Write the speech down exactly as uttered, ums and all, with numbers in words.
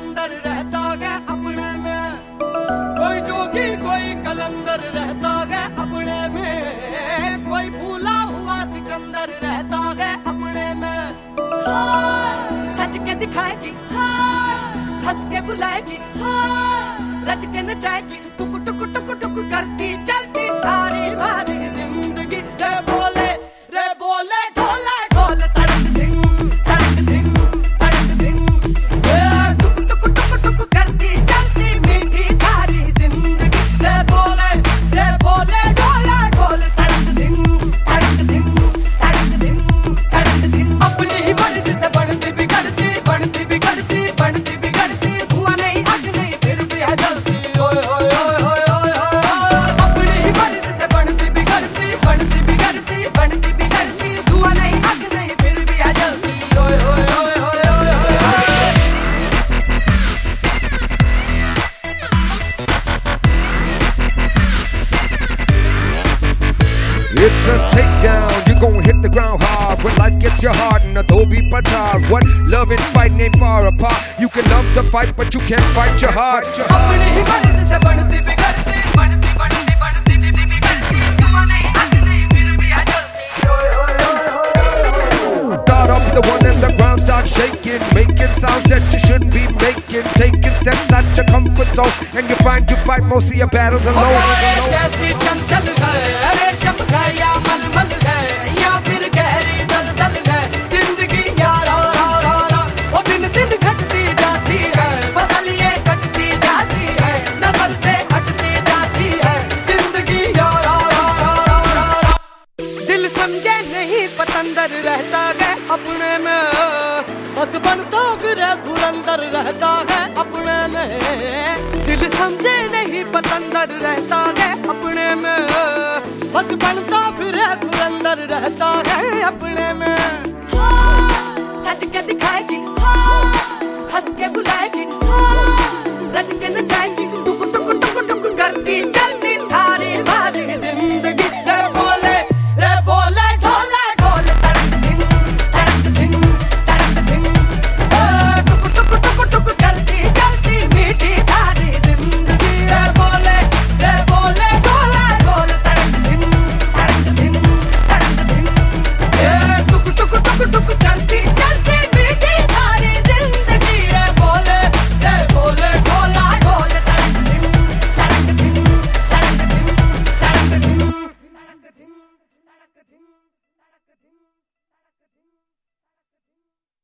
सिकंदर रहता है अपने में, कोई जोगी कोई कलंदर रहता है अपने में, कोई भूला हुआ सिकंदर रहता है अपने में। सच के दिखाएगी, हंस के बुलाएगी, रच के नचाएगी, टुक टुक टुक टुक करती चलती तारी भारी जिंदगी। रे बोले रे बोले ढोला ढोल तड़क धिंग तड़क धिंग तड़क धिंग, टुक टुक टुक टुक करती चलती मीठी तारी जिंदगी। रे बोले रे बोले ढोला ढोल तड़क धिंग तड़क धिंग तड़क धिंग तड़क धिंग। अपनी ही मर्जी से बढ़ती बिगड़ती बढ़ती बिगड़ती बढ़ती बिगड़ती, धुआं नहीं आग नहीं फिर भी है जलती। ओए ओए ओए ओए ओए, अपनी ही मर्जी से बढ़ती बिगड़ती बढ़ती बिगड़ती बढ़ती बिगड़ती, धुआं नहीं आग नहीं फिर भी है जलती। ओए ओए ओए ओए ओए ओए। It's a takedown, you gon' hit the ground hard when life gets you hard and Adobe Patar. What love and fight ain't far apart. You can love the fight but you can't fight your heart. अपनी ही मर्जी से बढ़ती बिगड़ती बढ़ती बढ़ती बढ़ती बिगड़ती, धुआं नहीं आग नहीं फिर भी है जलती। ओए ओए ओए। Start off the one and the ground start shaking, making sounds that you shouldn't be making, taking steps out your comfort zone, and you find you fight most of your battles alone. जैसी चंचल है रेशम है या मलमल है या फिर गहरी दलदल है, जिंदगी यारा रा रा रा वो दिन दिन घटती जाती है, फसल ये कटती जाती है, नजर से हटती जाती है, जिंदगी यारा रा रा रा रा रा। दिल समझे नहीं पतंदर रहता है अपने में, बस बनता फिर धुरंधर रहता है अपने में। दिल समझे नहीं पतंदर रहता है अपने में, बस बनता फिर धुरंधर रहता है अपने में। सच के दिखाएगी, हंस के बुलाएगी, रच के नचाएगी, टुक टुक टुक टुक करती चलती थारी भारी जिंदगी। रे बोले रे बोले ढोला ढोल तड़क धिंग तड़क धिंग तड़क धिंग, टुक टुक टुक टुक करती चलती मीठी थारी जिंदगी। रे बोले रे बोले ढोला ढोल तड़क धिंग तड़क धिंग तड़क धिंग, टुक टुक टुक टुक करती चलती मीठी थारी जिंदगी। रे बोले रे बोले ढोला ढोल तड़क धिंग तड़क धिंग तड़क धिंग तड़क धिंग तड़क धिंग तड़क धिंग तड़क धिंग।